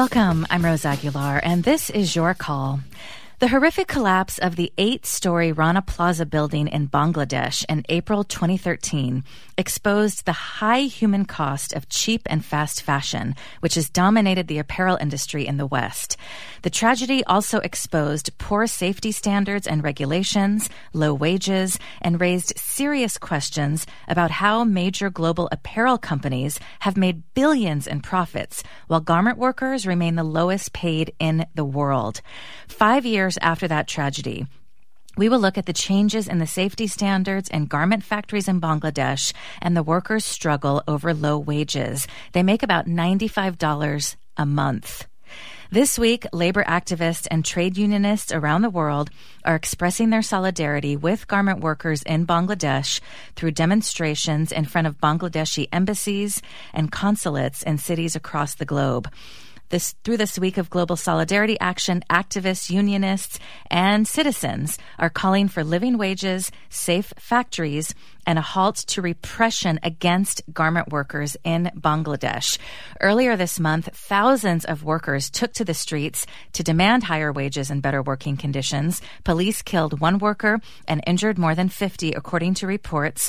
Welcome. I'm Rose Aguilar, and this is Your Call. The horrific collapse of the 8-story Rana Plaza building in Bangladesh in April 2013 exposed the high human cost of cheap and fast fashion, which has dominated the apparel industry in the West. The tragedy also exposed poor safety standards and regulations, low wages, and raised serious questions about how major global apparel companies have made billions in profits, while garment workers remain the lowest paid in the world. 5 years after that tragedy, we will look at the changes in the safety standards in garment factories in Bangladesh and the workers' struggle over low wages. They make about $95 a month. This week, labor activists and trade unionists around the world are expressing their solidarity with garment workers in Bangladesh through demonstrations in front of Bangladeshi embassies and consulates in cities across the globe. Through this week of global solidarity action, activists, unionists, and citizens are calling for living wages, safe factories, and a halt to repression against garment workers in Bangladesh. Earlier this month, thousands of workers took to the streets to demand higher wages and better working conditions. Police killed one worker and injured more than 50, according to reports.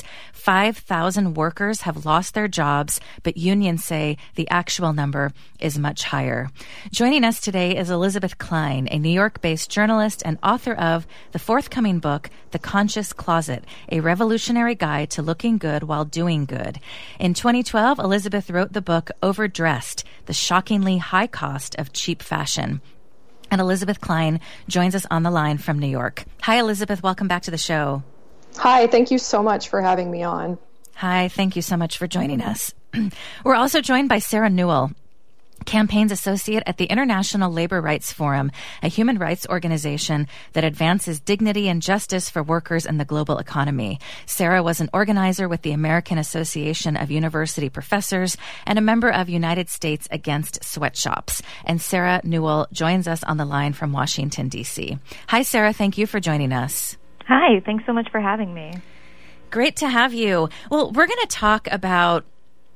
5,000 workers have lost their jobs, but unions say the actual number is much higher. Joining us today is Elizabeth Klein, a New York-based journalist and author of the forthcoming book, The Conscious Closet, a revolutionary guide to looking good while doing good. In 2012, Elizabeth wrote the book Overdressed, the shockingly high cost of cheap fashion. And Elizabeth Klein joins us on the line from New York. Hi, Elizabeth. Welcome back to the show. Hi. Thank you so much for having me on. Hi. Thank you so much for joining us. We're also joined by Sarah Newell, Campaigns Associate at the International Labor Rights Forum, a human rights organization that advances dignity and justice for workers in the global economy. Sarah was an organizer with the American Association of University Professors and a member of United States Against Sweatshops. And Sarah Newell joins us on the line from Washington, D.C. Hi, Sarah. Thank you for joining us. Hi. Thanks so much for having me. Great to have you. Well, we're going to talk about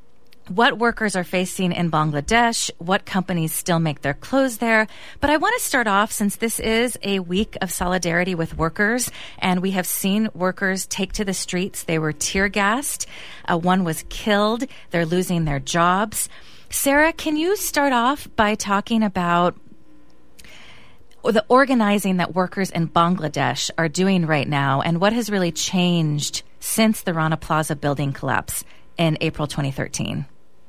what workers are facing in Bangladesh, what companies still make their clothes there. But I want to start off, since this is a week of solidarity with workers, and we have seen workers take to the streets. They were tear gassed. One was killed. They're losing their jobs. Sarah, can you start off by talking about the organizing that workers in Bangladesh are doing right now, and what has really changed since the Rana Plaza building collapse in April 2013?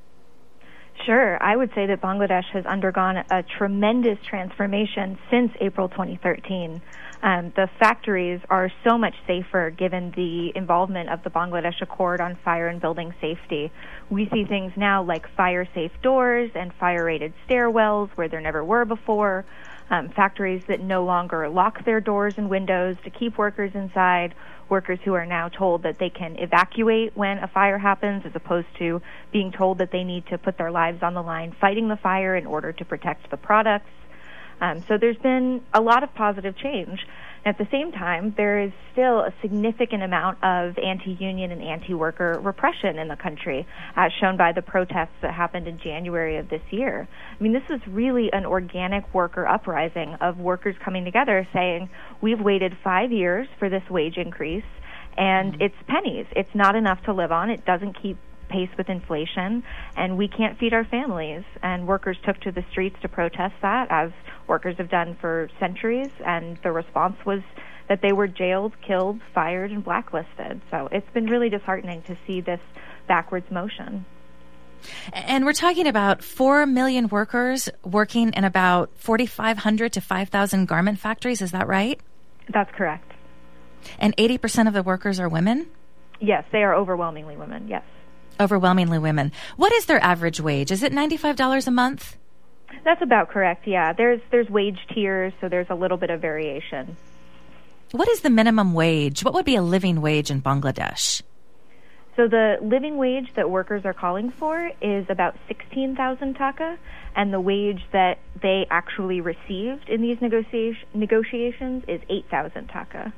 Sure. I would say that Bangladesh has undergone a tremendous transformation since April 2013. The factories are so much safer given the involvement of the Bangladesh Accord on fire and building safety. We see things now like fire-safe doors and fire-rated stairwells where there never were before, factories that no longer lock their doors and windows to keep workers inside, workers who are now told that they can evacuate when a fire happens as opposed to being told that they need to put their lives on the line fighting the fire in order to protect the products. So there's been a lot of positive change. At the same time, there is still a significant amount of anti-union and anti-worker repression in the country, as shown by the protests that happened in January of this year. I mean, this is really an organic worker uprising of workers coming together saying, we've waited 5 years for this wage increase, and it's pennies. It's not enough to live on. It doesn't keep pace with inflation, and we can't feed our families. And workers took to the streets to protest that, as workers have done for centuries, and the response was that they were jailed, killed, fired, and blacklisted. So it's been really disheartening to see this backwards motion. And we're talking about 4 million workers working in about 4,500 to 5,000 garment factories. Is that right? That's correct. And 80% of the workers are women? Yes, they are overwhelmingly women, yes. Overwhelmingly women. What is their average wage? Is it $95 a month? That's about correct, yeah. There's wage tiers, so there's a little bit of variation. What is the minimum wage? What would be a living wage in Bangladesh? So the living wage that workers are calling for is about 16,000 taka, and the wage that they actually received in these negotiations is 8,000 taka.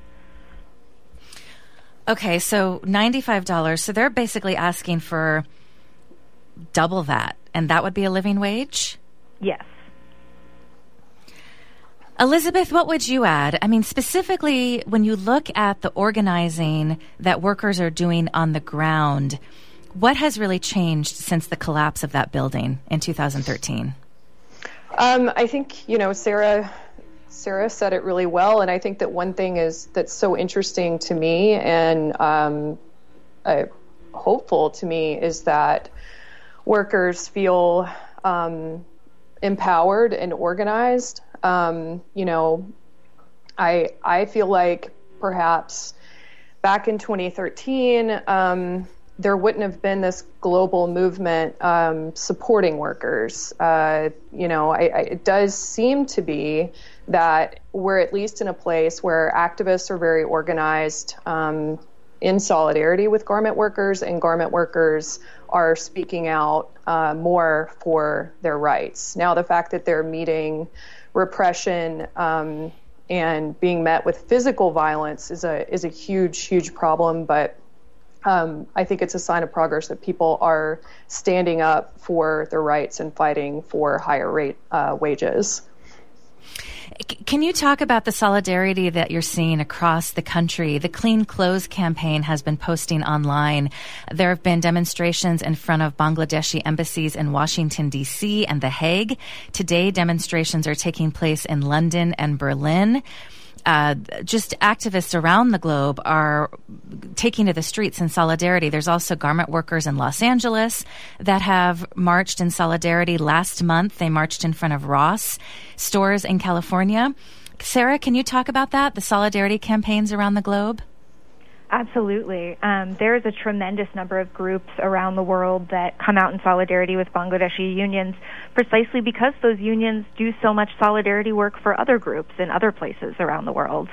Okay, so $95. So they're basically asking for double that, and that would be a living wage? Yes. Elizabeth, what would you add? I mean, specifically, when you look at the organizing that workers are doing on the ground, what has really changed since the collapse of that building in 2013? I think, Sarah said it really well, and I think that one thing that's so interesting to me and hopeful to me is that workers feel empowered and organized. I feel like perhaps back in 2013, there wouldn't have been this global movement supporting workers. It does seem to be that we're at least in a place where activists are very organized in solidarity with garment workers, and garment workers are speaking out more for their rights. Now, the fact that they're meeting repression and being met with physical violence is a huge problem, but I think it's a sign of progress that people are standing up for their rights and fighting for higher wages. Can you talk about the solidarity that you're seeing across the country? The Clean Clothes campaign has been posting online. There have been demonstrations in front of Bangladeshi embassies in Washington, D.C. and The Hague. Today, demonstrations are taking place in London and Berlin. Just activists around the globe are taking to the streets in solidarity. There's also garment workers in Los Angeles that have marched in solidarity. Last month, they marched in front of Ross stores in California. Sarah, can you talk about that, the solidarity campaigns around the globe? Absolutely. There is a tremendous number of groups around the world that come out in solidarity with Bangladeshi unions precisely because those unions do so much solidarity work for other groups in other places around the world.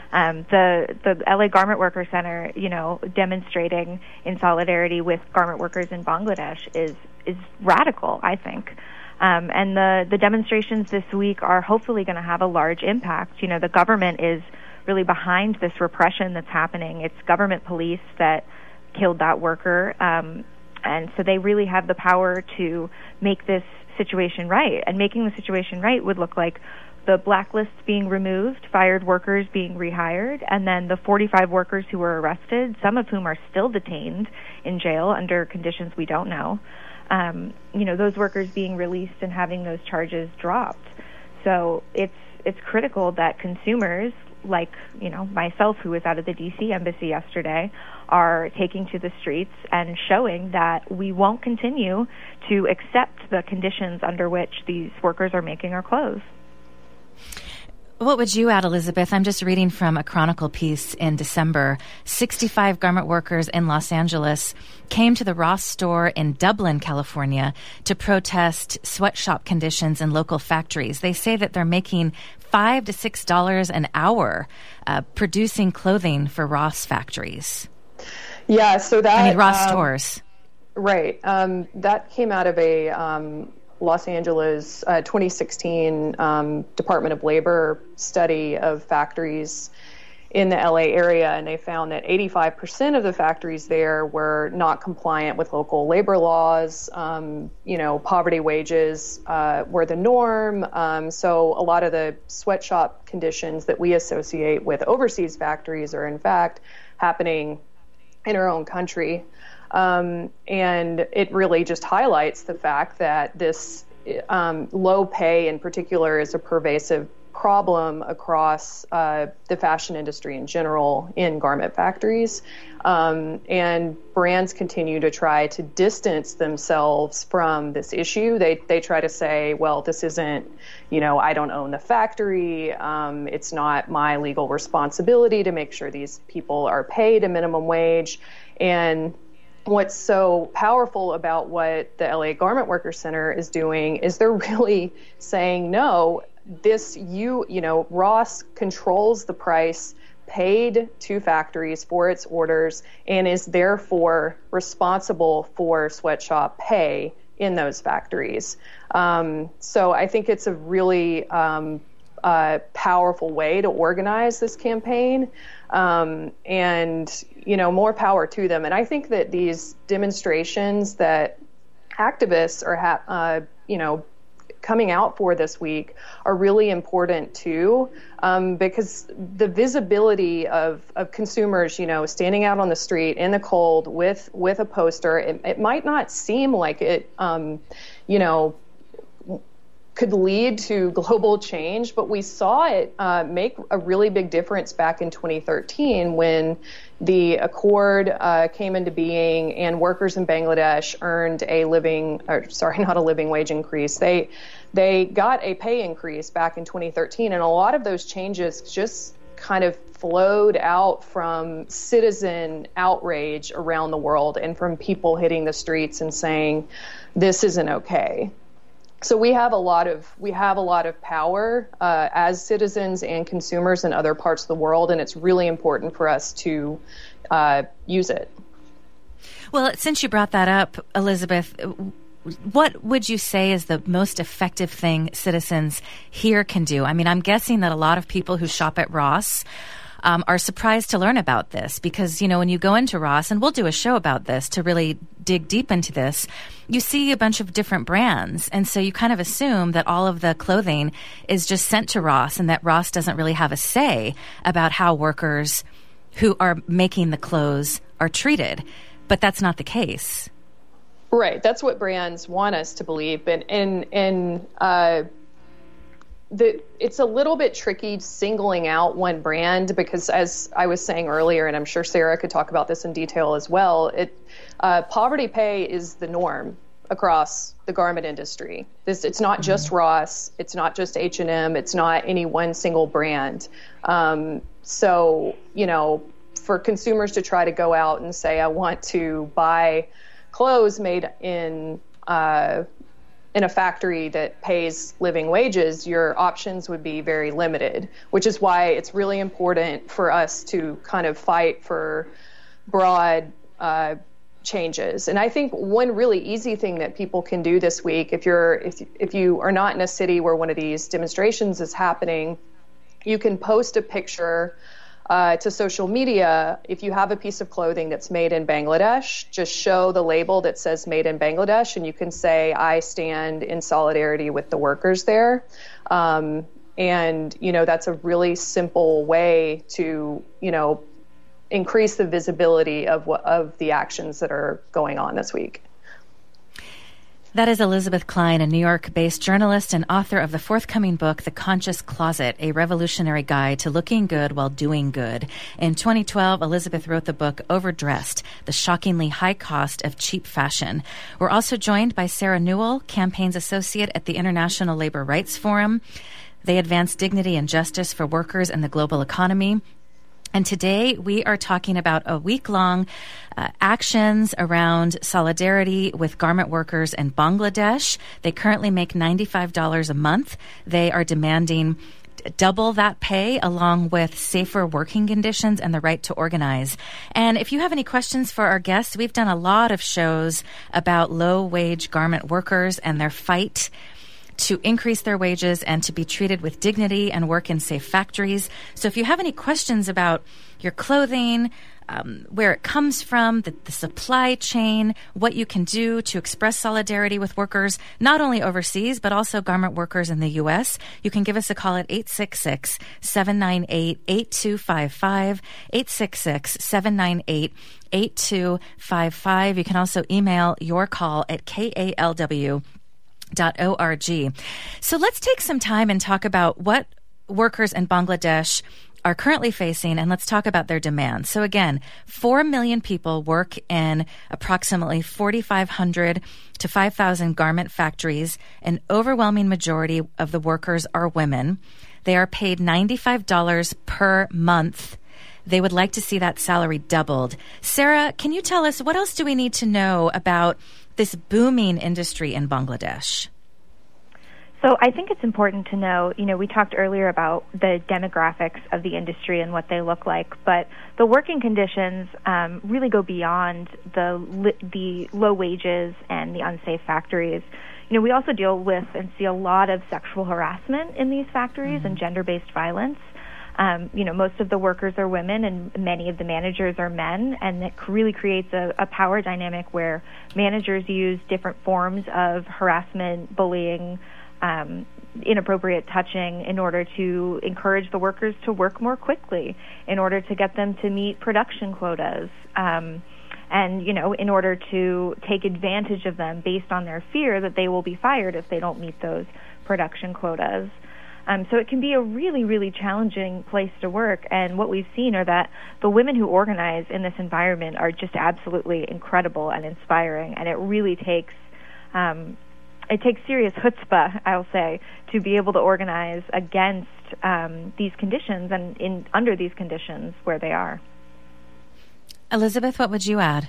The LA Garment Worker Center, demonstrating in solidarity with garment workers in Bangladesh is radical, I think. And the demonstrations this week are hopefully going to have a large impact. The government is really behind this repression that's happening. It's government police that killed that worker. And so they really have the power to make this situation right. And making the situation right would look like the blacklists being removed, fired workers being rehired, and then the 45 workers who were arrested, some of whom are still detained in jail under conditions we don't know, those workers being released and having those charges dropped. So it's critical that consumers, like myself, who was out at the D.C. embassy yesterday, are taking to the streets and showing that we won't continue to accept the conditions under which these workers are making our clothes. What would you add, Elizabeth? I'm just reading from a Chronicle piece in December. 65 garment workers in Los Angeles came to the Ross store in Dublin, California, to protest sweatshop conditions in local factories. They say that they're making $5 to $6 an hour producing clothing for Ross factories. Yeah, so that... Ross stores. Right. That came out of a Los Angeles 2016 Department of Labor study of factories in the LA area, and they found that 85% of the factories there were not compliant with local labor laws. Poverty wages were the norm. So a lot of the sweatshop conditions that we associate with overseas factories are in fact happening in our own country. And it really just highlights the fact that this low pay in particular is a pervasive problem across the fashion industry in general in garment factories. And brands continue to try to distance themselves from this issue. They try to say, well, this isn't, I don't own the factory. It's not my legal responsibility to make sure these people are paid a minimum wage. And what's so powerful about what the LA Garment Worker Center is doing is they're really saying, no, Ross controls the price paid to factories for its orders and is therefore responsible for sweatshop pay in those factories. So I think it's a really powerful way to organize this campaign. And more power to them. And I think that these demonstrations that activists are, coming out for this week are really important too, because the visibility of consumers, standing out on the street in the cold with a poster, it might not seem like it, could lead to global change, but we saw it make a really big difference back in 2013 when the Accord came into being and workers in Bangladesh earned not a living wage increase. They got a pay increase back in 2013, and a lot of those changes just kind of flowed out from citizen outrage around the world and from people hitting the streets and saying, this isn't okay. So we have a lot of power as citizens and consumers in other parts of the world, and it's really important for us to use it. Well, since you brought that up, Elizabeth, what would you say is the most effective thing citizens here can do? I mean, I'm guessing that a lot of people who shop at Ross are surprised to learn about this because, when you go into Ross, and we'll do a show about this to really dig deep into this, you see a bunch of different brands. And so you kind of assume that all of the clothing is just sent to Ross and that Ross doesn't really have a say about how workers who are making the clothes are treated. But that's not the case. Right. That's what brands want us to believe. It's a little bit tricky singling out one brand because, as I was saying earlier, and I'm sure Sarah could talk about this in detail as well, poverty pay is the norm across the garment industry. It's not just Ross, it's not just H&M, it's not any one single brand. So, for consumers to try to go out and say, I want to buy clothes made in a factory that pays living wages, your options would be very limited, which is why it's really important for us to kind of fight for broad changes. And I think one really easy thing that people can do this week, if you are not in a city where one of these demonstrations is happening, you can post a picture to social media. If you have a piece of clothing that's made in Bangladesh, just show the label that says made in Bangladesh, and you can say, I stand in solidarity with the workers there. And, that's a really simple way to, increase the visibility of the actions that are going on this week. That is Elizabeth Klein, a New York-based journalist and author of the forthcoming book, The Conscious Closet, A Revolutionary Guide to Looking Good While Doing Good. In 2012, Elizabeth wrote the book Overdressed, The Shockingly High Cost of Cheap Fashion. We're also joined by Sarah Newell, campaigns associate at the International Labor Rights Forum. They advance dignity and justice for workers in the global economy. And today we are talking about a week-long actions around solidarity with garment workers in Bangladesh. They currently make $95 a month. They are demanding double that pay along with safer working conditions and the right to organize. And if you have any questions for our guests, we've done a lot of shows about low-wage garment workers and their fight to increase their wages and to be treated with dignity and work in safe factories. So if you have any questions about your clothing, where it comes from, the supply chain, what you can do to express solidarity with workers, not only overseas, but also garment workers in the U.S., you can give us a call at 866-798-8255, 866-798-8255. You can also email your call at KALW.org. So let's take some time and talk about what workers in Bangladesh are currently facing, and let's talk about their demands. So again, 4 million people work in approximately 4,500 to 5,000 garment factories. An overwhelming majority of the workers are women. They are paid $95 per month. They would like to see that salary doubled. Sarah, can you tell us what else do we need to know about this booming industry in Bangladesh? So I think it's important to know, we talked earlier about the demographics of the industry and what they look like, but the working conditions really go beyond the low wages and the unsafe factories. We also deal with and see a lot of sexual harassment in these factories and gender-based violence. Most of the workers are women and many of the managers are men, and it really creates a power dynamic where managers use different forms of harassment, bullying, inappropriate touching in order to encourage the workers to work more quickly, in order to get them to meet production quotas, and, in order to take advantage of them based on their fear that they will be fired if they don't meet those production quotas. So it can be a really, really challenging place to work. And what we've seen are that the women who organize in this environment are just absolutely incredible and inspiring. And it really takes serious chutzpah, I'll say, to be able to organize against these conditions and under these conditions where they are. Elizabeth, what would you add?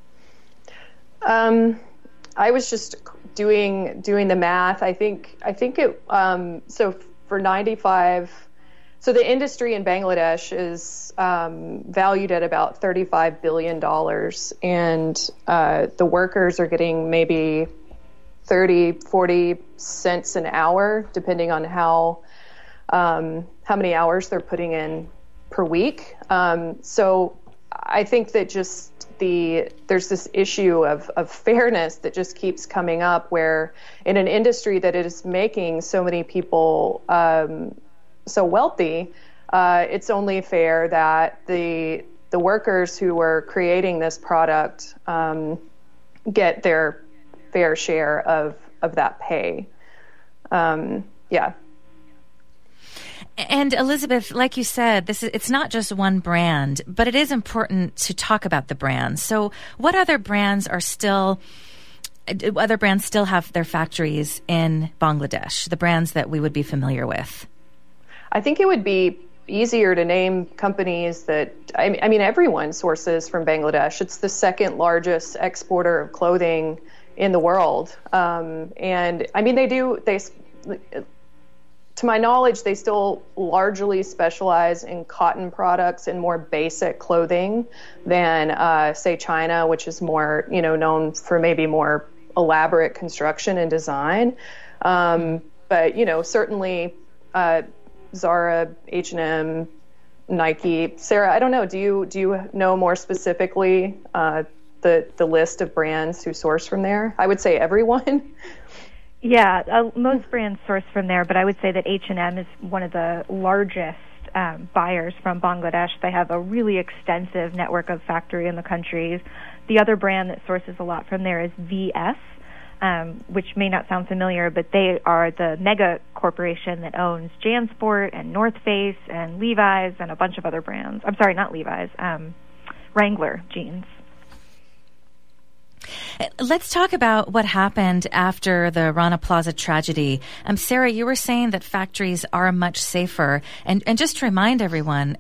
I was just doing the math. I think it. So for 95, so the industry in Bangladesh is valued at about $35 billion, and the workers are getting maybe 30-40 cents an hour, depending on how many hours they're putting in per week. So I think that just there's this issue of fairness that just keeps coming up, where in an industry that is making so many people so wealthy, it's only fair that the workers who are creating this product get their fair share of that pay. Yeah. And Elizabeth, like you said, it's not just one brand, but it is important to talk about the brands. So what other brands still have their factories in Bangladesh, the brands that we would be familiar with? I think it would be easier to name companies that, I mean, everyone sources from Bangladesh. It's the second largest exporter of clothing in the world. And I mean, to my knowledge, they still largely specialize in cotton products and more basic clothing than, say, China, which is more, known for maybe more elaborate construction and design. But, certainly Zara, H&M, Nike. Sarah, I don't know. Do you know more specifically the list of brands who source from there? I would say everyone. Yeah, most brands source from there, but I would say that H&M is one of the largest buyers from Bangladesh. They have a really extensive network of factories in the country. The other brand that sources a lot from there is VS, which may not sound familiar, but they are the mega corporation that owns JanSport and North Face and Levi's and a bunch of other brands. I'm sorry, not Levi's, Wrangler jeans. Let's talk about what happened after the Rana Plaza tragedy. Sarah, you were saying that factories are much safer. And just to remind everyone,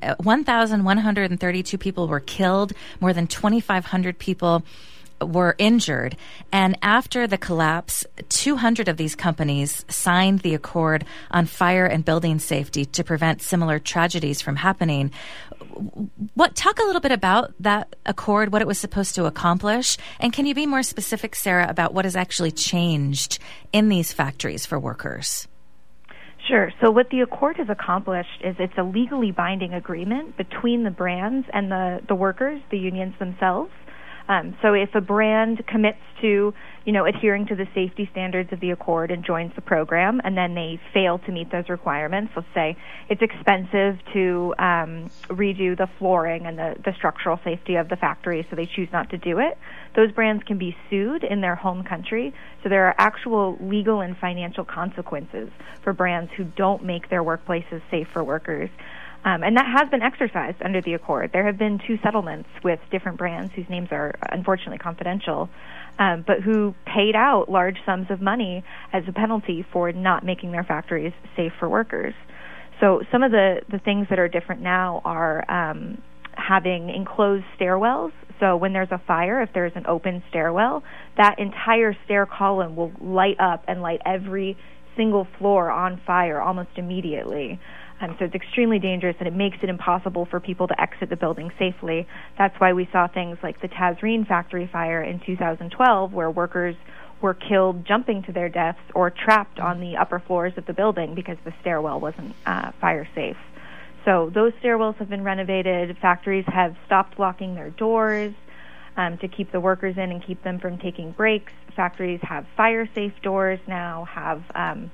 1,132 people were killed, more than 2,500 people were injured. And after the collapse, 200 of these companies signed the Accord on Fire and Building Safety to prevent similar tragedies from happening. Talk a little bit about that accord, what it was supposed to accomplish, and can you be more specific, Sarah, about what has actually changed in these factories for workers? Sure. So what the accord has accomplished is it's a legally binding agreement between the brands and the workers, the unions themselves. So if a brand commits to, adhering to the safety standards of the Accord and joins the program, and then they fail to meet those requirements, let's say it's expensive to redo the flooring and the structural safety of the factory, so they choose not to do it, those brands can be sued in their home country. So there are actual legal and financial consequences for brands who don't make their workplaces safe for workers. And that has been exercised under the Accord. There have been 2 settlements with different brands whose names are unfortunately confidential, but who paid out large sums of money as a penalty for not making their factories safe for workers. So some of the things that are different now are having enclosed stairwells. So when there's a fire, if there's an open stairwell, that entire stair column will light up and light every single floor on fire almost immediately. So it's extremely dangerous, and it makes it impossible for people to exit the building safely. That's why we saw things like the Tazreen factory fire in 2012, where workers were killed jumping to their deaths or trapped on the upper floors of the building because the stairwell wasn't fire safe. So those stairwells have been renovated. Factories have stopped locking their doors to keep the workers in and keep them from taking breaks. Factories have fire-safe doors now, have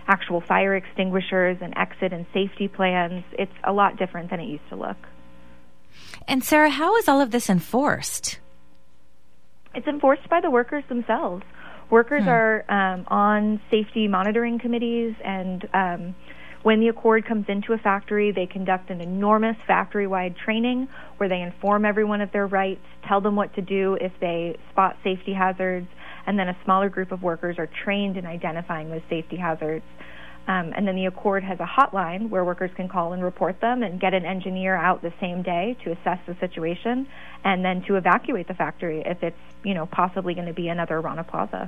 actual fire extinguishers and exit and safety plans. It's a lot different than it used to look. And Sarah, how is all of this enforced? It's enforced by the workers themselves. Workers are on safety monitoring committees, and when the Accord comes into a factory, they conduct an enormous factory-wide training where they inform everyone of their rights, tell them what to do if they spot safety hazards, and then a smaller group of workers are trained in identifying those safety hazards. And then the Accord has a hotline where workers can call and report them and get an engineer out the same day to assess the situation and then to evacuate the factory if it's, possibly going to be another Rana Plaza.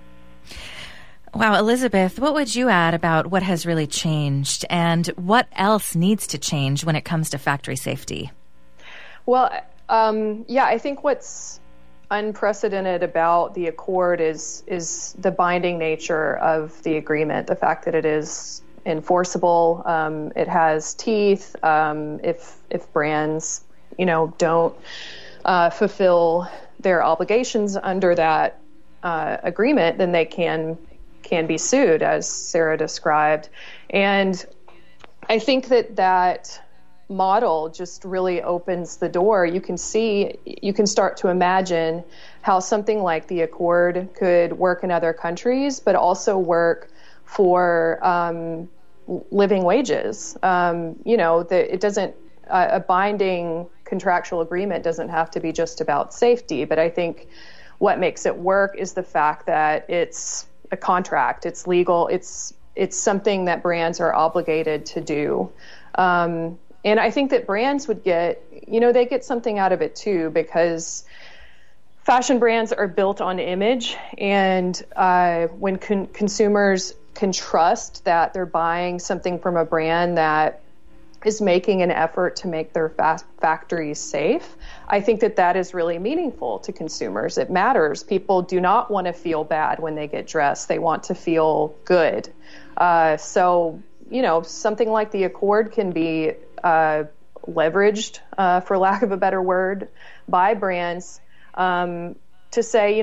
Wow, Elizabeth, what would you add about what has really changed and what else needs to change when it comes to factory safety? Well, I think what's unprecedented about the Accord is the binding nature of the agreement, the fact that it is enforceable. It has teeth. If brands, don't fulfill their obligations under that agreement, then they can be sued, as Sarah described. And I think that model just really opens the door. You can start to imagine how something like the Accord could work in other countries, but also work for living wages. It doesn't, a binding contractual agreement doesn't have to be just about safety, but I think what makes it work is the fact that it's a contract, it's legal, it's something that brands are obligated to do. And I think that brands would get, they get something out of it too, because fashion brands are built on image. And when consumers can trust that they're buying something from a brand that is making an effort to make their factories safe, I think that is really meaningful to consumers. It matters. People do not want to feel bad when they get dressed. They want to feel good. So something like the Accord can be leveraged, for lack of a better word, by brands to say,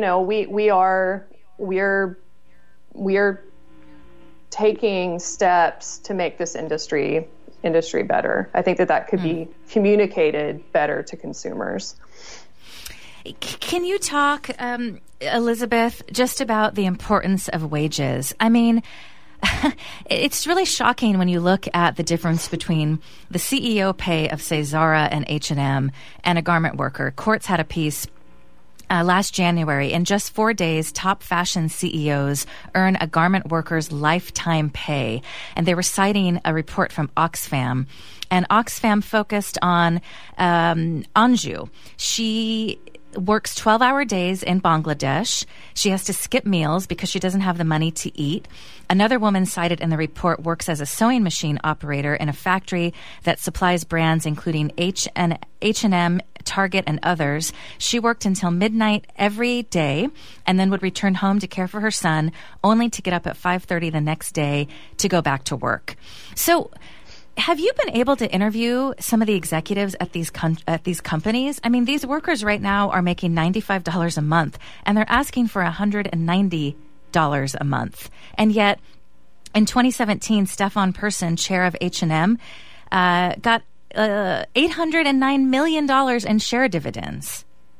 we're taking steps to make this industry better. I think that could be communicated better to consumers. Can you talk, Elizabeth, just about the importance of wages? I mean, it's really shocking when you look at the difference between the CEO pay of, say, Zara and H&M and a garment worker. Quartz had a piece last January. In just 4 days, top fashion CEOs earn a garment worker's lifetime pay. And they were citing a report from Oxfam. And Oxfam focused on Anju. She works 12-hour days in Bangladesh. She has to skip meals because she doesn't have the money to eat. Another woman cited in the report works as a sewing machine operator in a factory that supplies brands including H&M, Target, and others. She worked until midnight every day and then would return home to care for her son, only to get up at 5:30 the next day to go back to work. So have you been able to interview some of the executives at these companies? I mean, these workers right now are making $95 a month, and they're asking for $190 a month. And yet, in 2017, Stefan Persson, chair of H&M, got $809 million in share dividends.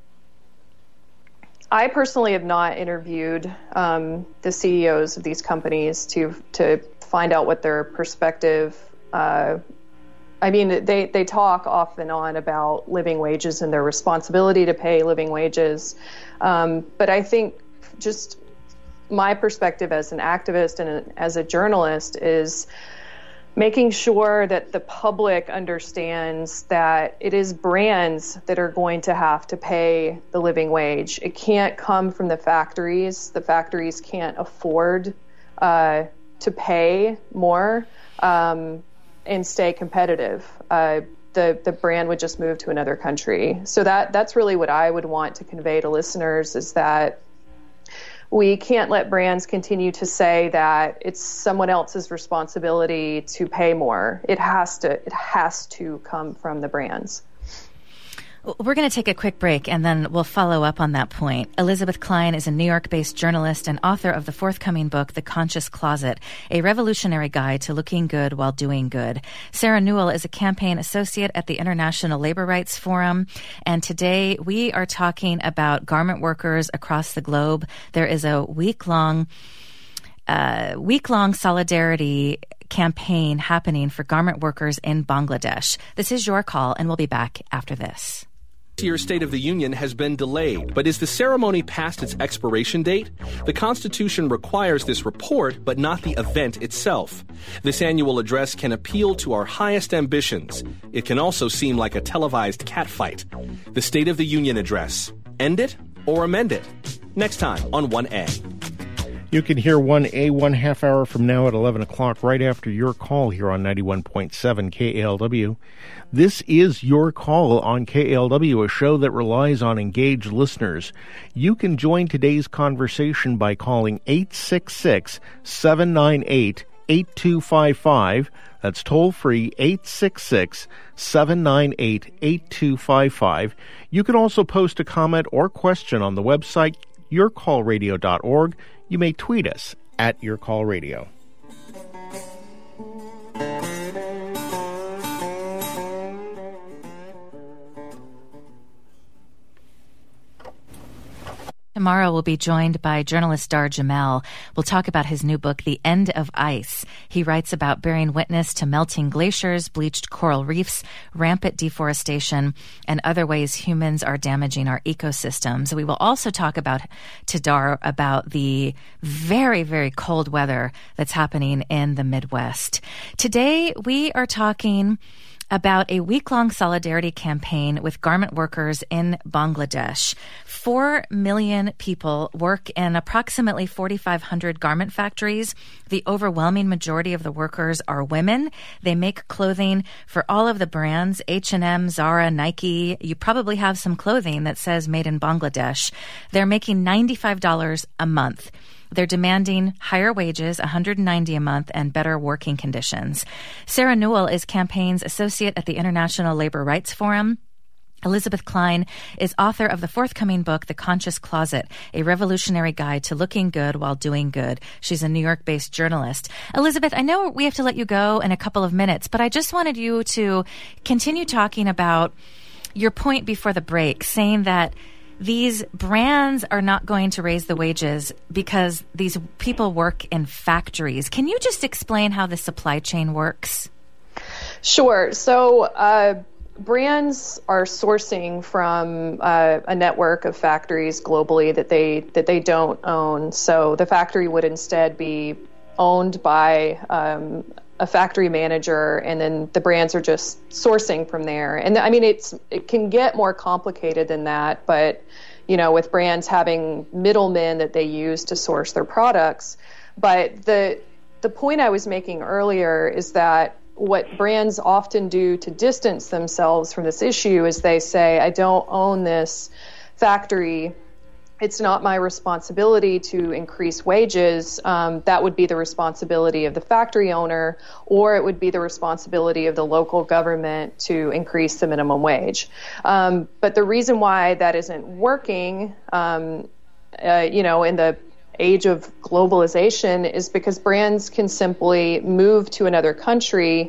I personally have not interviewed the CEOs of these companies to find out what their perspective. I mean, they talk off and on about living wages and their responsibility to pay living wages. But I think just my perspective as an activist and as a journalist is making sure that the public understands that it is brands that are going to have to pay the living wage. It can't come from the factories. The factories can't afford to pay more and stay competitive. The brand would just move to another country. So that's really what I would want to convey to listeners, is that we can't let brands continue to say that it's someone else's responsibility to pay more. It has to come from the brands. We're going to take a quick break, and then we'll follow up on that point. Elizabeth Klein is a New York-based journalist and author of the forthcoming book, The Conscious Closet, a revolutionary guide to looking good while doing good. Sarah Newell is a campaign associate at the International Labor Rights Forum, and today we are talking about garment workers across the globe. There is a week-long solidarity campaign happening for garment workers in Bangladesh. This is Your Call, and we'll be back after this. This year's State of the Union has been delayed, but is the ceremony past its expiration date? The Constitution requires this report, but not the event itself. This annual address can appeal to our highest ambitions. It can also seem like a televised catfight. The State of the Union address. End it or amend it? Next time on 1A. You can hear 1A 1/2 hour from now at 11 o'clock right after Your Call here on 91.7 KALW. This is Your Call on KALW, a show that relies on engaged listeners. You can join today's conversation by calling 866-798-8255. That's toll-free, 866-798-8255. You can also post a comment or question on the website, yourcallradio.org. You may tweet us at YourCallRadio. Tomorrow we'll be joined by journalist Dar Jamel. We'll talk about his new book, The End of Ice. He writes about bearing witness to melting glaciers, bleached coral reefs, rampant deforestation, and other ways humans are damaging our ecosystems. We will also talk to Dar about the very, very cold weather that's happening in the Midwest. Today we are talking about a week-long solidarity campaign with garment workers in Bangladesh. 4 million people work in approximately 4,500 garment factories. The overwhelming majority of the workers are women. They make clothing for all of the brands, H&M, Zara, Nike. You probably have some clothing that says made in Bangladesh. They're making $95 a month. They're demanding higher wages, $190 a month, and better working conditions. Sarah Newell is campaign's associate at the International Labor Rights Forum. Elizabeth Klein is author of the forthcoming book, The Conscious Closet, a revolutionary guide to looking good while doing good. She's a New York-based journalist. Elizabeth, I know we have to let you go in a couple of minutes, but I just wanted you to continue talking about your point before the break, saying that these brands are not going to raise the wages because these people work in factories. Can you just explain how the supply chain works? Sure. So brands are sourcing from a network of factories globally that they don't own. So the factory would instead be owned by a factory manager, and then the brands are just sourcing from there. And I mean, it can get more complicated than that, but with brands having middlemen that they use to source their products. But the point I was making earlier is that what brands often do to distance themselves from this issue is they say, I don't own this factory. It's not my responsibility to increase wages. That would be the responsibility of the factory owner, or it would be the responsibility of the local government to increase the minimum wage. But the reason why that isn't working, in the age of globalization is because brands can simply move to another country,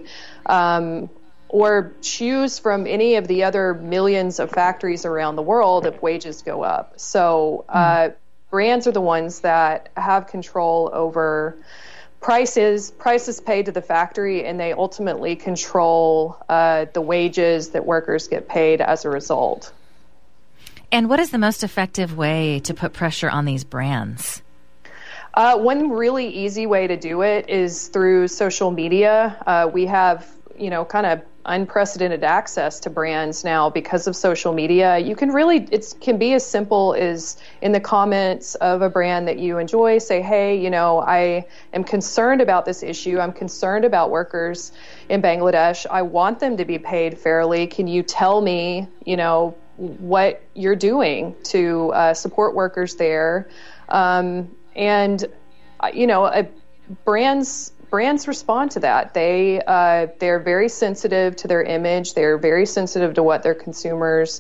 or choose from any of the other millions of factories around the world if wages go up. So brands are the ones that have control over prices paid to the factory, and they ultimately control the wages that workers get paid as a result. And what is the most effective way to put pressure on these brands? One really easy way to do it is through social media. We have, kind of unprecedented access to brands now because of social media. You can it can be as simple as in the comments of a brand that you enjoy, say, hey, I am concerned about this issue. I'm concerned about workers in Bangladesh. I want them to be paid fairly. Can you tell me, what you're doing to support workers there? Brands brands respond to that. They're very sensitive to their image. They're very sensitive to what consumers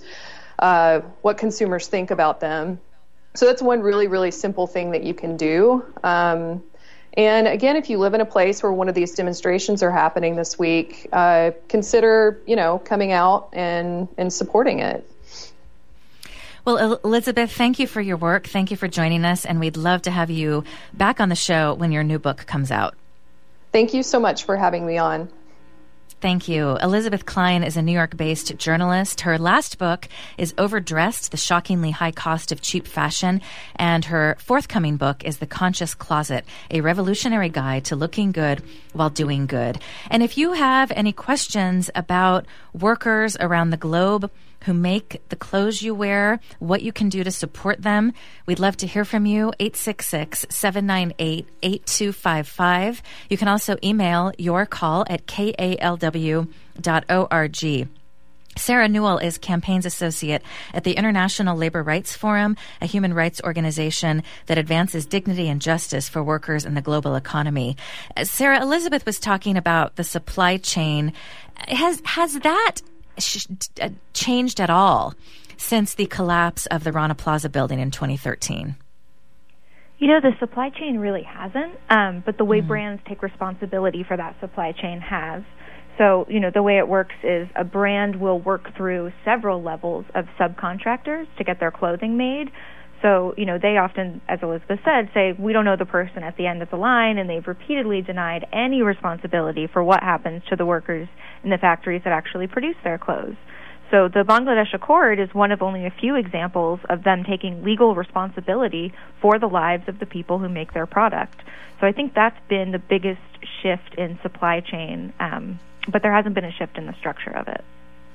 think about them. So that's one really, really simple thing that you can do. And again, if you live in a place where one of these demonstrations are happening this week, consider, coming out and supporting it. Well, Elizabeth, thank you for your work. Thank you for joining us. And we'd love to have you back on the show when your new book comes out. Thank you so much for having me on. Thank you. Elizabeth Klein is a New York-based journalist. Her last book is Overdressed, The Shockingly High Cost of Cheap Fashion, and her forthcoming book is The Conscious Closet, a revolutionary guide to looking good while doing good. And if you have any questions about workers around the globe who make the clothes you wear, what you can do to support them, we'd love to hear from you, 866-798-8255. You can also email your call at kalw.org. Sarah Newell is Campaigns Associate at the International Labor Rights Forum, a human rights organization that advances dignity and justice for workers in the global economy. Sarah, Elizabeth was talking about the supply chain. Has that changed at all since the collapse of the Rana Plaza building in 2013? The supply chain really hasn't, but the way brands take responsibility for that supply chain has. So, the way it works is a brand will work through several levels of subcontractors to get their clothing made. So, they often, as Elizabeth said, say, we don't know the person at the end of the line, and they've repeatedly denied any responsibility for what happens to the workers in the factories that actually produce their clothes. So the Bangladesh Accord is one of only a few examples of them taking legal responsibility for the lives of the people who make their product. So I think that's been the biggest shift in supply chain, but there hasn't been a shift in the structure of it.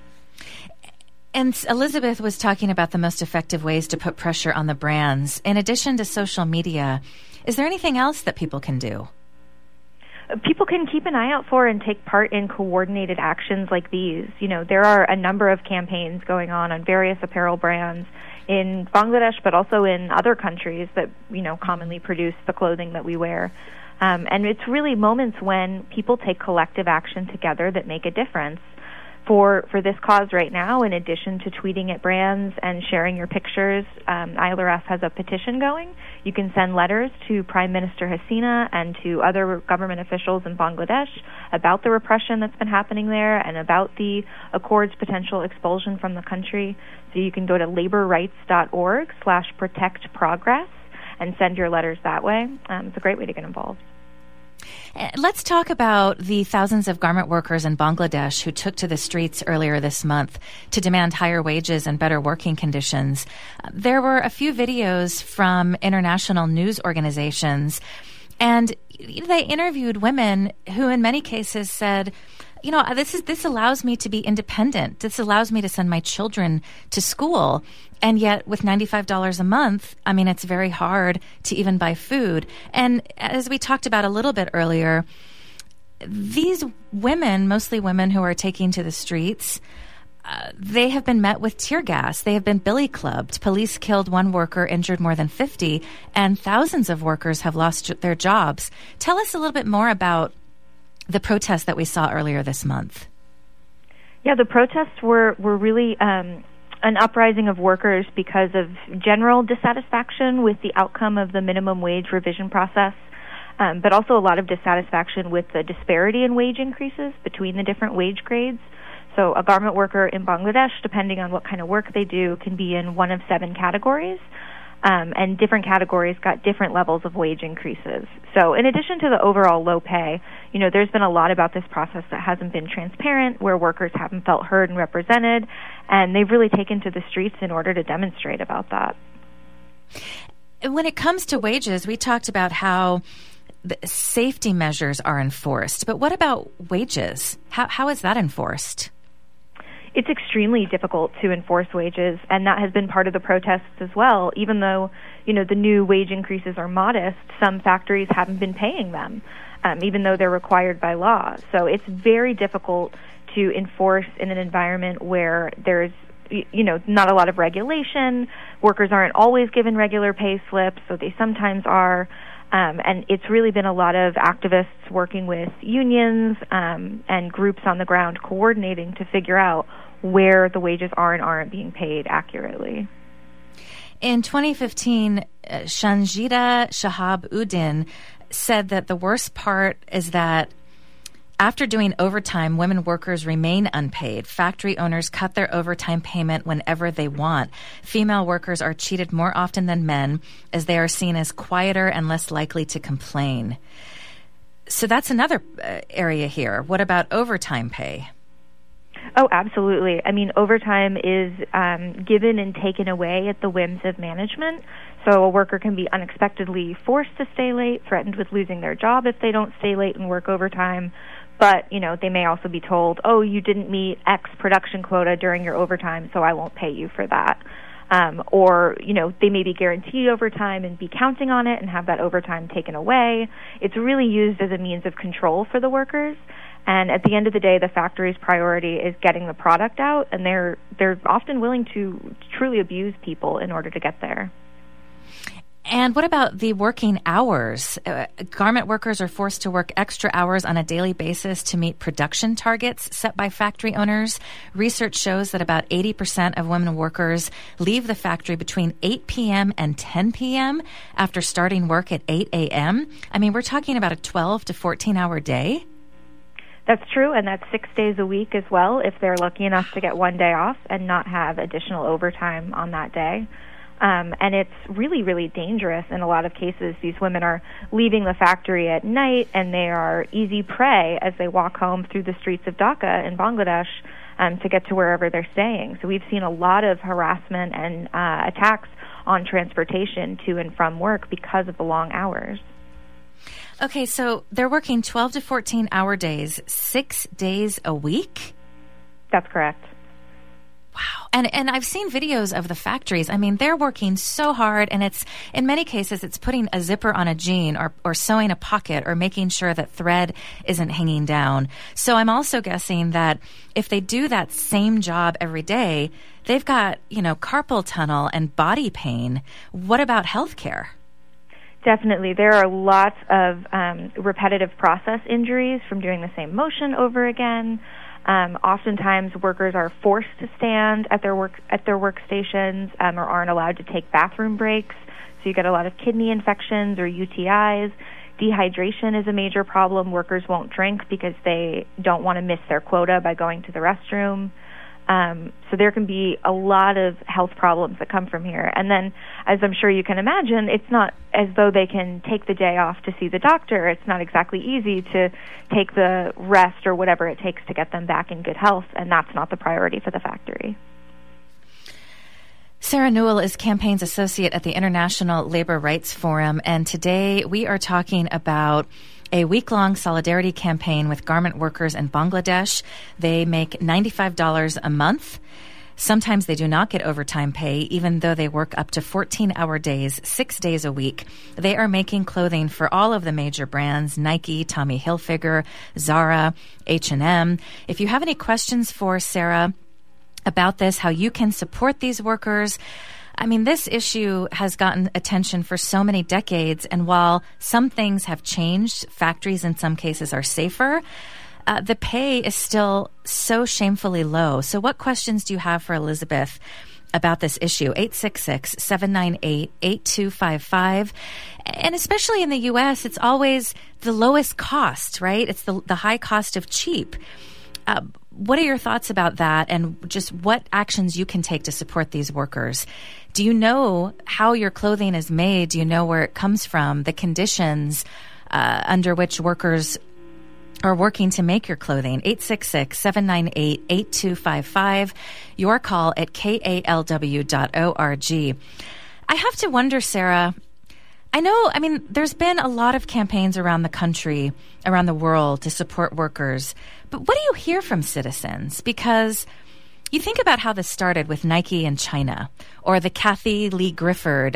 And Elizabeth was talking about the most effective ways to put pressure on the brands. In addition to social media, is there anything else that people can do? People can keep an eye out for and take part in coordinated actions like these. There are a number of campaigns going on various apparel brands in Bangladesh, but also in other countries that, commonly produce the clothing that we wear. And it's really moments when people take collective action together that make a difference. For this cause right now, in addition to tweeting at brands and sharing your pictures, ILRF has a petition going. You can send letters to Prime Minister Hasina and to other government officials in Bangladesh about the repression that's been happening there and about the Accord's potential expulsion from the country. So you can go to laborrights.org/protectprogress and send your letters that way. It's a great way to get involved. Let's talk about the thousands of garment workers in Bangladesh who took to the streets earlier this month to demand higher wages and better working conditions. There were a few videos from international news organizations, and they interviewed women who in many cases said, this allows me to be independent. This allows me to send my children to school. And yet with $95 a month, it's very hard to even buy food. And as we talked about a little bit earlier, these women, mostly women who are taking to the streets, they have been met with tear gas. They have been billy clubbed. Police killed one worker, injured more than 50, and thousands of workers have lost their jobs. Tell us a little bit more about the protests that we saw earlier this month. Yeah, the protests were really an uprising of workers because of general dissatisfaction with the outcome of the minimum wage revision process, but also a lot of dissatisfaction with the disparity in wage increases between the different wage grades. So a garment worker in Bangladesh, depending on what kind of work they do, can be in one of 7 categories. And different categories got different levels of wage increases. So in addition to the overall low pay, there's been a lot about this process that hasn't been transparent, where workers haven't felt heard and represented, and they've really taken to the streets in order to demonstrate about that. When it comes to wages, we talked about how the safety measures are enforced, but what about wages? How is that enforced? It's extremely difficult to enforce wages, and that has been part of the protests as well. Even though, the new wage increases are modest, some factories haven't been paying them, even though they're required by law. So it's very difficult to enforce in an environment where there's, not a lot of regulation. Workers aren't always given regular pay slips, so they sometimes are. And it's really been a lot of activists working with unions and groups on the ground coordinating to figure out where the wages are and aren't being paid accurately. In 2015, Shanjita Shahab-Uddin said that the worst part is that after doing overtime, women workers remain unpaid. Factory owners cut their overtime payment whenever they want. Female workers are cheated more often than men, as they are seen as quieter and less likely to complain. So that's another area here. What about overtime pay? Oh, absolutely. I mean, overtime is given and taken away at the whims of management. So a worker can be unexpectedly forced to stay late, threatened with losing their job if they don't stay late and work overtime. But, they may also be told, oh, you didn't meet X production quota during your overtime, so I won't pay you for that. Or, they may be guaranteed overtime and be counting on it and have that overtime taken away. It's really used as a means of control for the workers. And at the end of the day, the factory's priority is getting the product out, and they're often willing to truly abuse people in order to get there. And what about the working hours? Garment workers are forced to work extra hours on a daily basis to meet production targets set by factory owners. Research shows that about 80% of women workers leave the factory between 8 p.m. and 10 p.m. after starting work at 8 a.m. I mean, we're talking about a 12 to 14-hour day. That's true, and that's 6 days a week as well if they're lucky enough to get one day off and not have additional overtime on that day. And it's really, really dangerous in a lot of cases. These women are leaving the factory at night, and they are easy prey as they walk home through the streets of Dhaka in Bangladesh to get to wherever they're staying. So we've seen a lot of harassment and attacks on transportation to and from work because of the long hours. Okay, so they're working 12 to 14-hour days, 6 days a week? That's correct. Wow. And I've seen videos of the factories. I mean, they're working so hard, and it's, in many cases, it's putting a zipper on a jean or sewing a pocket or making sure that thread isn't hanging down. So I'm also guessing that if they do that same job every day, they've got, carpal tunnel and body pain. What about health care? Definitely. There are lots of repetitive process injuries from doing the same motion over again. Oftentimes, workers are forced to stand at their workstations or aren't allowed to take bathroom breaks. So you get a lot of kidney infections or UTIs. Dehydration is a major problem. Workers won't drink because they don't want to miss their quota by going to the restroom. So there can be a lot of health problems that come from here. And then, as I'm sure you can imagine, it's not as though they can take the day off to see the doctor. It's not exactly easy to take the rest or whatever it takes to get them back in good health, and that's not the priority for the factory. Sarah Newell is Campaigns Associate at the International Labor Rights Forum, and today we are talking about a week-long solidarity campaign with garment workers in Bangladesh. They make $95 a month. Sometimes they do not get overtime pay, even though they work up to 14-hour days, 6 days a week. They are making clothing for all of the major brands, Nike, Tommy Hilfiger, Zara, H&M. If you have any questions for Sarah about this, how you can support these workers, I mean, this issue has gotten attention for so many decades, and while some things have changed, factories in some cases are safer, the pay is still so shamefully low. So what questions do you have for Elizabeth about this issue? 866-798-8255. And especially in the U.S., it's always the lowest cost, right? It's the high cost of cheap. What are your thoughts about that, and just what actions you can take to support these workers? Do you know how your clothing is made? Do you know where it comes from, the conditions under which workers are working to make your clothing? 866-798-8255. Your call at kalw.org. I have to wonder, Sarah, there's been a lot of campaigns around the country, around the world to support workers. But what do you hear from citizens? Because you think about how this started with Nike in China, or the Kathy Lee Gifford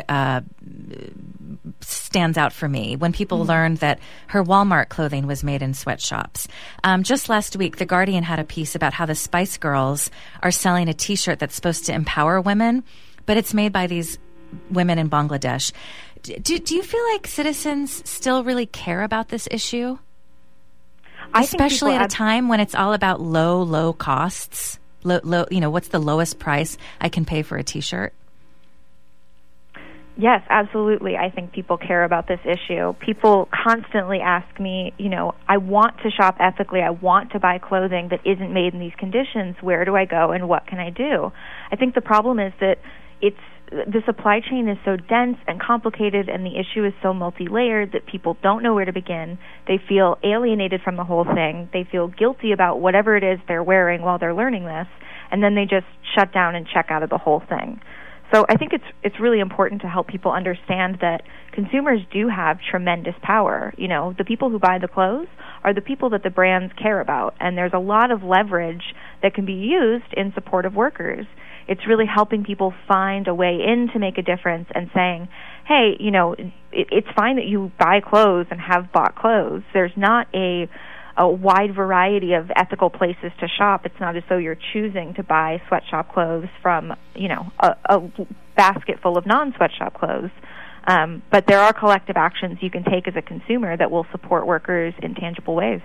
stands out for me when people learned that her Walmart clothing was made in sweatshops. Just last week, The Guardian had a piece about how the Spice Girls are selling a T-shirt that's supposed to empower women, but it's made by these women in Bangladesh. Do you feel like citizens still really care about this issue? Especially at a time when it's all about low costs. Low, what's the lowest price I can pay for a T-shirt? Yes, absolutely. I think people care about this issue. People constantly ask me, I want to shop ethically. I want to buy clothing that isn't made in these conditions. Where do I go and what can I do? I think the problem is that the supply chain is so dense and complicated, and the issue is so multi-layered that people don't know where to begin. They feel alienated from the whole thing. They feel guilty about whatever it is they're wearing while they're learning this, and then they just shut down and check out of the whole thing. So I think it's really important to help people understand that consumers do have tremendous power. The people who buy the clothes are the people that the brands care about, and there's a lot of leverage that can be used in support of workers. It's really helping people find a way in to make a difference and saying, hey, it's fine that you buy clothes and have bought clothes. There's not a wide variety of ethical places to shop. It's not as though you're choosing to buy sweatshop clothes from, a basket full of non-sweatshop clothes. But there are collective actions you can take as a consumer that will support workers in tangible ways.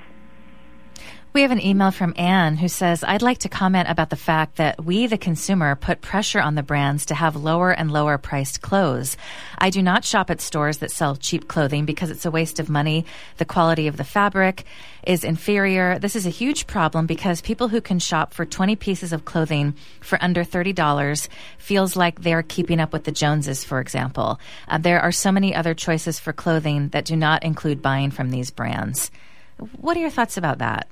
We have an email from Anne who says, I'd like to comment about the fact that we, the consumer, put pressure on the brands to have lower and lower priced clothes. I do not shop at stores that sell cheap clothing because it's a waste of money. The quality of the fabric is inferior. This is a huge problem because people who can shop for 20 pieces of clothing for under $30 feels like they're keeping up with the Joneses, for example. There are so many other choices for clothing that do not include buying from these brands. What are your thoughts about that?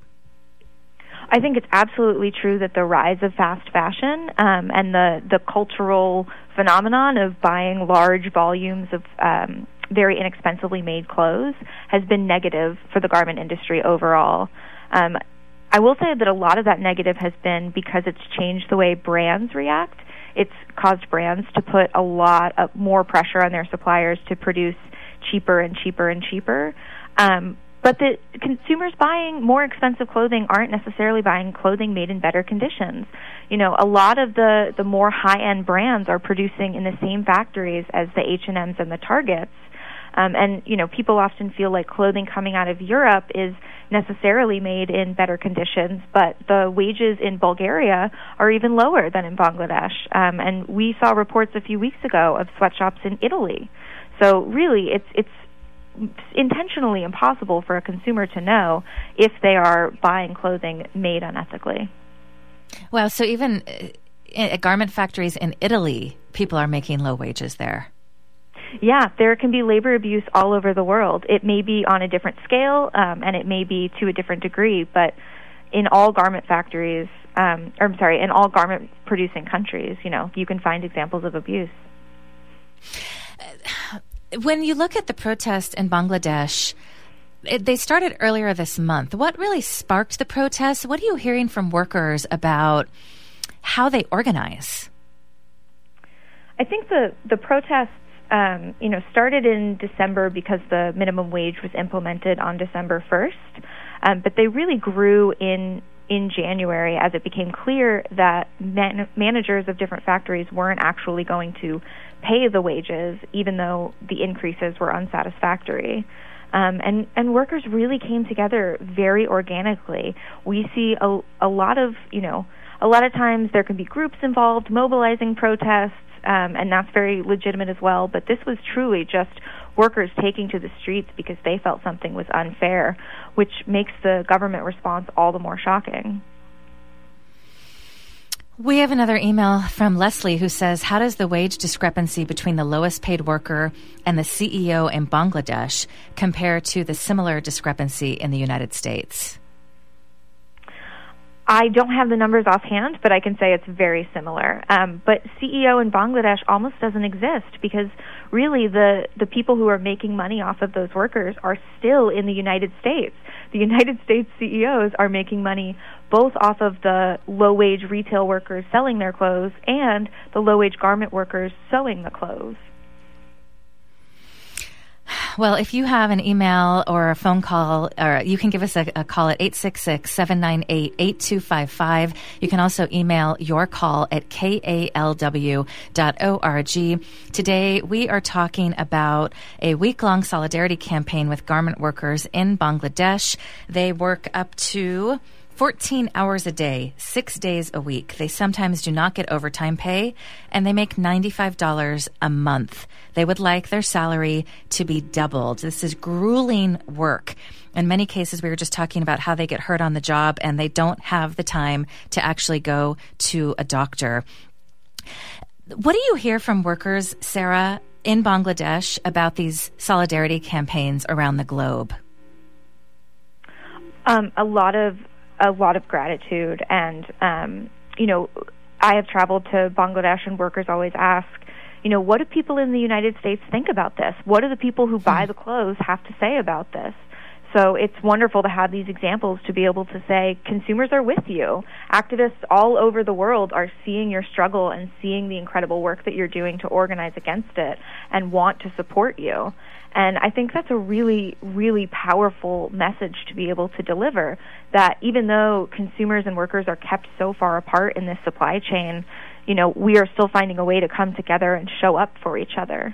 I think it's absolutely true that the rise of fast fashion and the cultural phenomenon of buying large volumes of very inexpensively made clothes has been negative for the garment industry overall. I will say that a lot of that negative has been because it's changed the way brands react. It's caused brands to put a lot of more pressure on their suppliers to produce cheaper and cheaper and cheaper. But the consumers buying more expensive clothing aren't necessarily buying clothing made in better conditions. A lot of the more high-end brands are producing in the same factories as the H&Ms and the Targets. And people often feel like clothing coming out of Europe is necessarily made in better conditions, but the wages in Bulgaria are even lower than in Bangladesh. And we saw reports a few weeks ago of sweatshops in Italy. So really, it's intentionally impossible for a consumer to know if they are buying clothing made unethically. Wow, so even at garment factories in Italy, people are making low wages there. Yeah, there can be labor abuse all over the world. It may be on a different scale, and it may be to a different degree, but in all garment factories, in all garment-producing countries, you can find examples of abuse. When you look at the protests in Bangladesh, they started earlier this month. What really sparked the protests? What are you hearing from workers about how they organize? I think the protests, started in December because the minimum wage was implemented on December 1st, but they really grew in January as it became clear that managers of different factories weren't actually going to pay the wages, even though the increases were unsatisfactory. And workers really came together very organically. We see a lot of times there can be groups involved mobilizing protests, and that's very legitimate as well. But this was truly just workers taking to the streets because they felt something was unfair, which makes the government response all the more shocking. We have another email from Leslie who says, how does the wage discrepancy between the lowest paid worker and the CEO in Bangladesh compare to the similar discrepancy in the United States? I don't have the numbers offhand, but I can say it's very similar. But CEO in Bangladesh almost doesn't exist because really the people who are making money off of those workers are still in the United States. The United States CEOs are making money both off of the low-wage retail workers selling their clothes and the low-wage garment workers sewing the clothes. Well, if you have an email or a phone call, or you can give us a call at 866-798-8255. You can also email your call at kalw.org. Today, we are talking about a week-long solidarity campaign with garment workers in Bangladesh. They work up to 14 hours a day, 6 days a week. They sometimes do not get overtime pay, and they make $95 a month. They would like their salary to be doubled. This is grueling work. In many cases, we were just talking about how they get hurt on the job, and they don't have the time to actually go to a doctor. What do you hear from workers, Sarah, in Bangladesh about these solidarity campaigns around the globe? A lot of gratitude, and I have traveled to Bangladesh, and workers always ask, what do people in the United States think about this? What do the people who buy the clothes have to say about this? So it's wonderful to have these examples to be able to say consumers are with you. Activists all over the world are seeing your struggle and seeing the incredible work that you're doing to organize against it and want to support you. And I think that's a really, really powerful message to be able to deliver, that even though consumers and workers are kept so far apart in this supply chain, we are still finding a way to come together and show up for each other.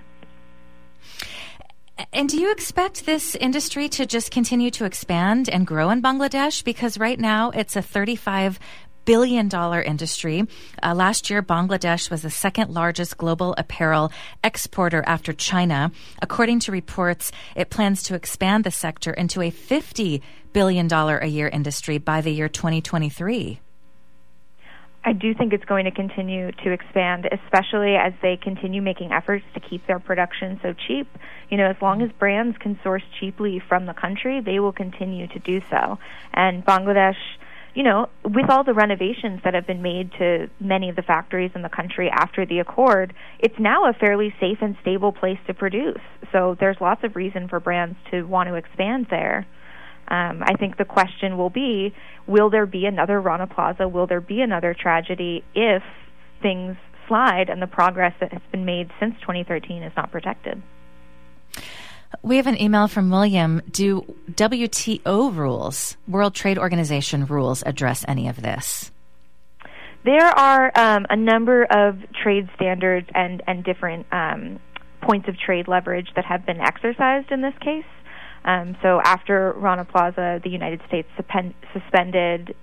And do you expect this industry to just continue to expand and grow in Bangladesh? Because right now it's a $35 billion industry. Last year, Bangladesh was the second largest global apparel exporter after China. According to reports, it plans to expand the sector into a $50 billion a year industry by the year 2023. I do think it's going to continue to expand, especially as they continue making efforts to keep their production so cheap. As long as brands can source cheaply from the country, they will continue to do so. And Bangladesh, with all the renovations that have been made to many of the factories in the country after the accord, it's now a fairly safe and stable place to produce. So there's lots of reason for brands to want to expand there. I think the question will be, will there be another Rana Plaza? Will there be another tragedy if things slide and the progress that has been made since 2013 is not protected? We have an email from William. Do WTO rules, World Trade Organization rules, address any of this? There are a number of trade standards and different points of trade leverage that have been exercised in this case. So after Rana Plaza, the United States suspended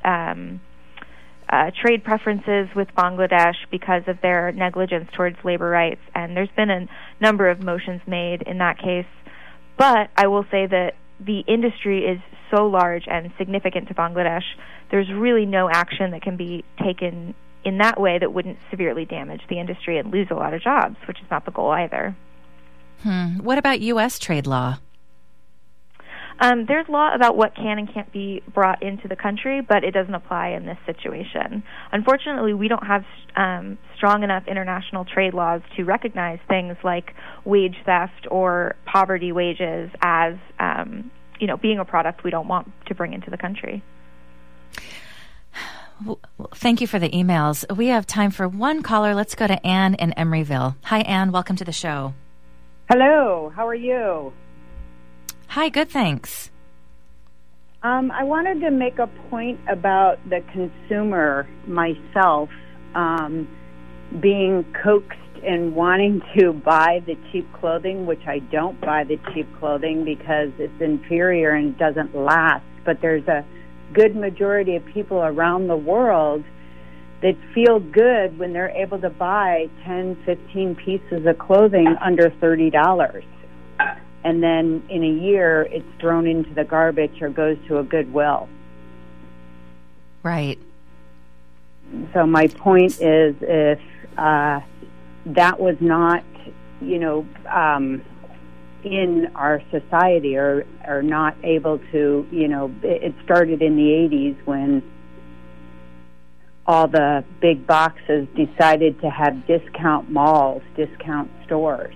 trade preferences with Bangladesh because of their negligence towards labor rights, and there's been a number of motions made in that case. But I will say that the industry is so large and significant to Bangladesh, there's really no action that can be taken in that way that wouldn't severely damage the industry and lose a lot of jobs, which is not the goal either. What about U.S. trade law? There's law about what can and can't be brought into the country, but it doesn't apply in this situation. Unfortunately, we don't have strong enough international trade laws to recognize things like wage theft or poverty wages as, being a product we don't want to bring into the country. Well, thank you for the emails. We have time for one caller. Let's go to Anne in Emeryville. Hi, Anne. Welcome to the show. Hello. How are you? Hi, good, thanks. I wanted to make a point about the consumer myself being coaxed and wanting to buy the cheap clothing, which I don't buy the cheap clothing because it's inferior and it doesn't last. But there's a good majority of people around the world that feel good when they're able to buy 10, 15 pieces of clothing under $30. And then in a year, it's thrown into the garbage or goes to a Goodwill. Right. So my point is, if that was not, in our society or not able to, it started in the 80s when all the big boxes decided to have discount malls, discount stores.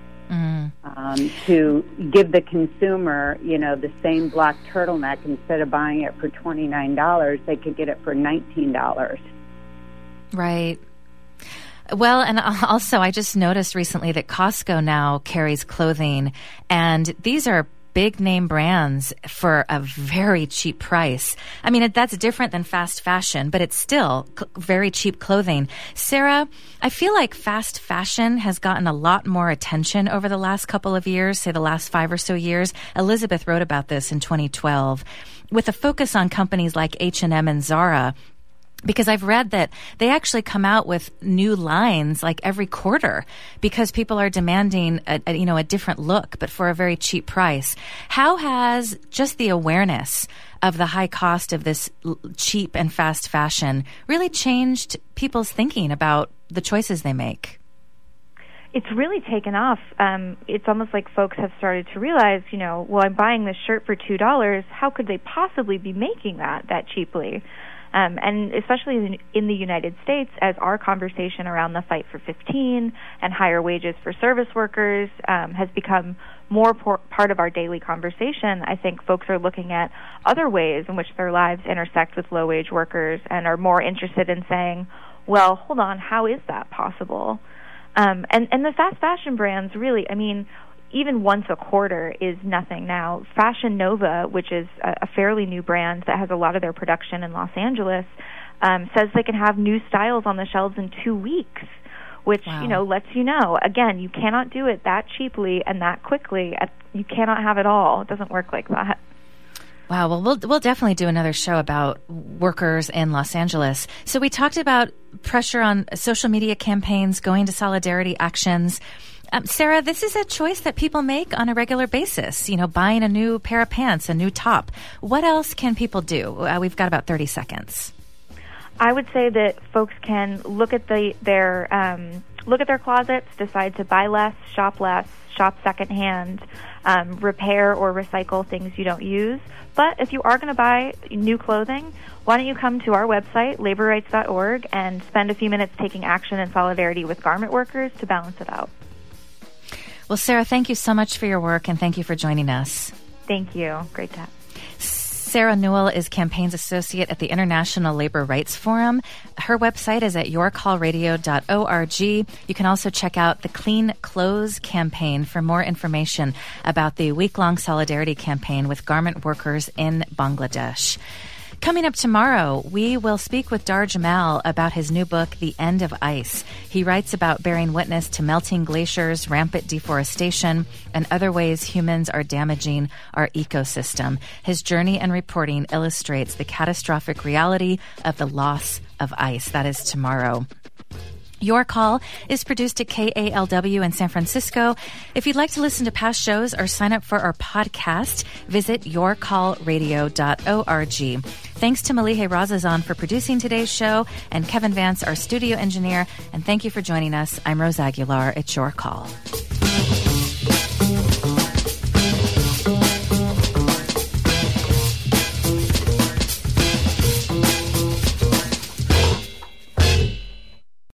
To give the consumer, the same black turtleneck, instead of buying it for $29, they could get it for $19. Right. Well, and also I just noticed recently that Costco now carries clothing, and these are big name brands for a very cheap price. I mean, that's different than fast fashion, but it's still very cheap clothing. Sarah, I feel like fast fashion has gotten a lot more attention over the last couple of years, say the last 5 or so years. Elizabeth wrote about this in 2012 with a focus on companies like H&M and Zara, because I've read that they actually come out with new lines like every quarter because people are demanding a different look, but for a very cheap price. How has just the awareness of the high cost of this cheap and fast fashion really changed people's thinking about the choices they make? It's really taken off. It's almost like folks have started to realize, well, I'm buying this shirt for $2. How could they possibly be making that cheaply? And especially in the United States, as our conversation around the fight for 15 and higher wages for service workers has become more part of our daily conversation, I think folks are looking at other ways in which their lives intersect with low-wage workers and are more interested in saying, well, hold on, how is that possible? And the fast fashion brands really, even once a quarter is nothing now. Fashion Nova, which is a fairly new brand that has a lot of their production in Los Angeles, says they can have new styles on the shelves in 2 weeks, which, lets you know. Again, you cannot do it that cheaply and that quickly. You cannot have it all. It doesn't work like that. Wow. Well, we'll definitely do another show about workers in Los Angeles. So we talked about pressure on social media campaigns, going to solidarity actions. Sarah, this is a choice that people make on a regular basis, buying a new pair of pants, a new top. What else can people do? We've got about 30 seconds. I would say that folks can look at their closets, decide to buy less, shop secondhand, repair or recycle things you don't use. But if you are going to buy new clothing, why don't you come to our website, laborrights.org, and spend a few minutes taking action in solidarity with garment workers to balance it out. Well, Sarah, thank you so much for your work, and thank you for joining us. Thank you. Great to have. Sarah Newell is Campaigns Associate at the International Labor Rights Forum. Her website is at yourcallradio.org. You can also check out the Clean Clothes campaign for more information about the week-long solidarity campaign with garment workers in Bangladesh. Coming up tomorrow, we will speak with Dar Jamal about his new book, The End of Ice. He writes about bearing witness to melting glaciers, rampant deforestation, and other ways humans are damaging our ecosystem. His journey and reporting illustrates the catastrophic reality of the loss of ice. That is tomorrow. Your Call is produced at KALW in San Francisco. If you'd like to listen to past shows or sign up for our podcast, visit yourcallradio.org. Thanks to Malihe Razazan for producing today's show, and Kevin Vance, our studio engineer. And thank you for joining us. I'm Rose Aguilar. It's Your Call.